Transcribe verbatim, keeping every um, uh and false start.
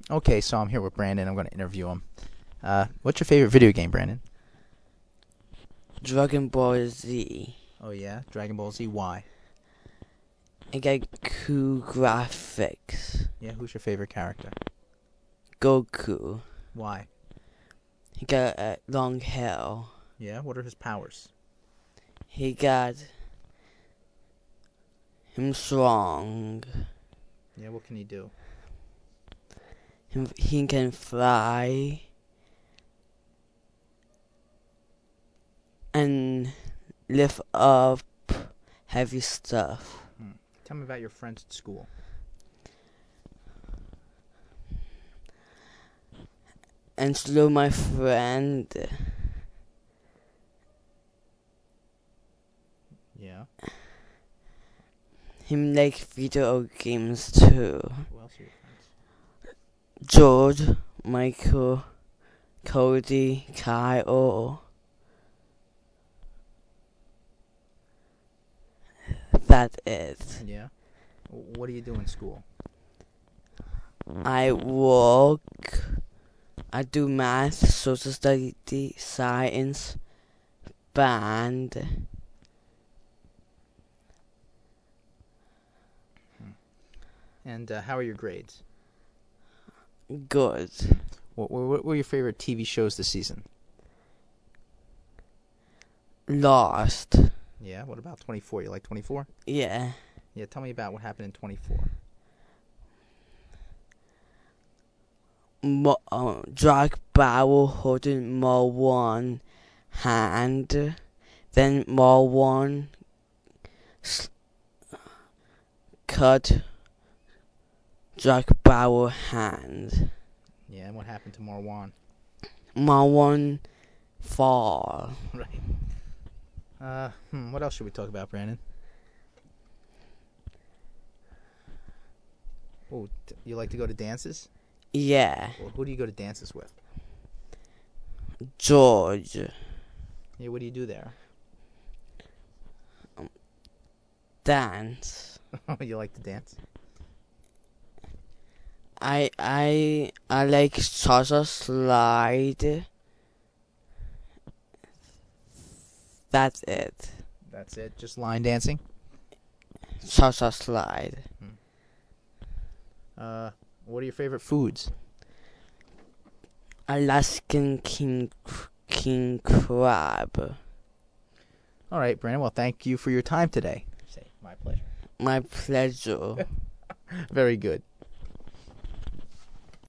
Okay, so I'm here with Brandon. I'm going to interview him. Uh, what's your favorite video game, Brandon? Dragon Ball Z. Oh yeah, Dragon Ball Z. Why? It got cool graphics. Yeah, who's your favorite character? Goku. Why? He got uh, long hair. Yeah, what are his powers? He got him strong. Yeah, what can he do? Him, he can fly. And lift up heavy stuff. Hmm. Tell me about your friends at school. And slow my friend. Yeah. Him like video games too. Who else are your friends? George, Michael, Cody, Kyle. That's it. Yeah. What do you do in school? I work. I do math, social study, science, band. And uh, how are your grades? Good. What, what, what were your favorite T V shows this season? Lost. Yeah, what about twenty-four? You like twenty-four? Yeah. Yeah, tell me about what happened in twenty-four. Mo- uh, Jack Bauer holding Marwan hand. Then Marwan s- cut Jack Bauer hand. Yeah, and what happened to Marwan? Marwan fall. Right. Uh, hmm, what else should we talk about, Brandon? Oh, t- you like to go to dances? Yeah. Well, who do you go to dances with? George. Yeah, what do you do there? Dance. You like to dance? I I I like salsa slide. That's it. That's it? Just line dancing? Salsa slide. Uh, what are your favorite foods? Alaskan king king crab. All right, Brandon. Well, thank you for your time today. Say, my pleasure. My pleasure. Very good.